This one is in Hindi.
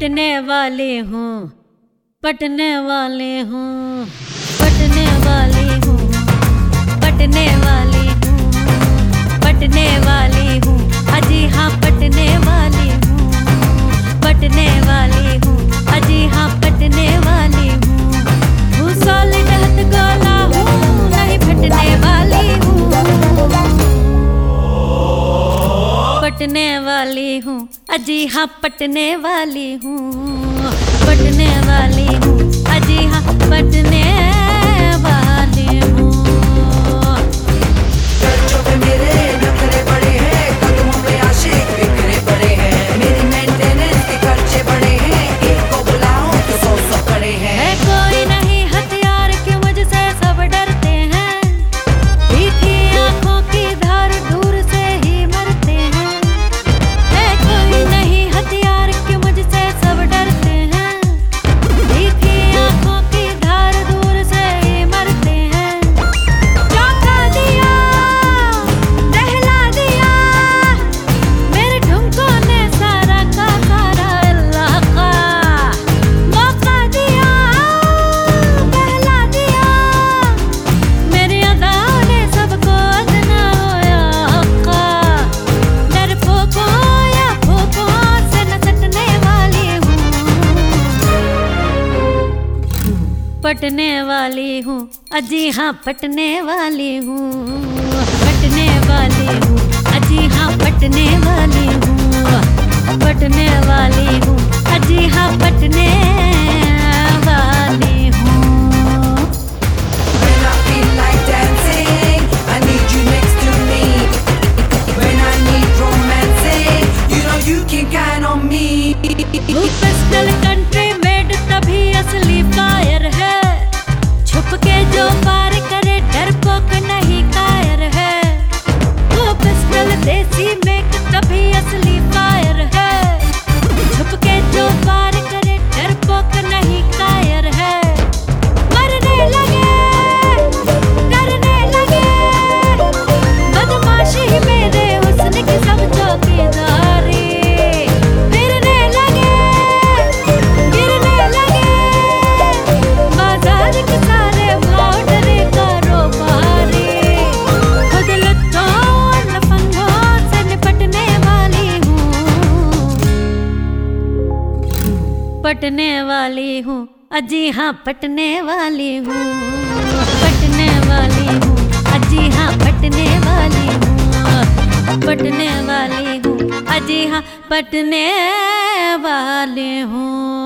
पटने वाली हूँ, पटने वाली हूँ, पटने वाली हूँ, पटने वाली हूँ, पटने वाली हूँ, अजी हाँ पटने वाली हूँ, पटने वाली हूँ, अजी हाँ पटने वाली हूँ, सॉलिड हथ गोला हूँ, नहीं फटने वाली हूँ, पटने वाली हूँ, अजी हाँ पटने वाली हूँ, पटने वाली हूँ, अजी हाँ पटने वाली हूँ। चर्चों पे मेरे नखरे बड़े हैं, कदमों पे आशिक बिखरे पड़े हैं, मेरी मेंटेनेंस के खर्चे बड़े हैं, एक को बुलाओ तो 100 खड़े हैं। है कोई नहीं हथियार कि मुझसे सब डरते हैं, तीखी आंखों की धार दूर से ही मरते हैं। है कोई नहीं हथियार कि मुझसे सब डरते हैं, तीखी आंखों की धार दूर से ही मरते हैं। चौंका दिया, दहला दिया, मेरे ठुमकों ने सारा का सारा इलाका मौका दिया, बहला दिया, मेरी अदाओं ने सबको अदना होया हक्का। डरपोकों या भूखों से न सटने वाली हूँ, पटने वाली हूँ, अजी हाँ पटने वाली हूँ, पटने वाली हूँ, अजी हाँ पटने वाली हूँ, पटने वाली हूँ, अजी हाँ पटने वाली हूँ। When I feel like dancing, I need you next to me. When I need romancing, you know you can count on me. वो पिस्टल कंट्री मेड तभी असली फायर है, छुप के जो पार करे डरपोक नहीं कायर है। वो पिस्टल देसी मेड तभी असली फायर है, छुप के जो पार करे डरपोक नहीं कायर है। मरने लगे, डरने लगे, बदमाशी मेरे हुस्न की सब चौकीदारी। फिरने लगे, गिरने लगे, बाजार के सारे भाव डरे कारोबारी। खुद लुत्तों और लफंगों से निपटने वाली हूँ, पटने वाली हूँ, अजी हाँ पटने वाली हूँ, पटने वाली हूँ, अजी हाँ पटने वाली हूँ, पटने वाली हूँ, अजी हाँ पटने वाली हूँ।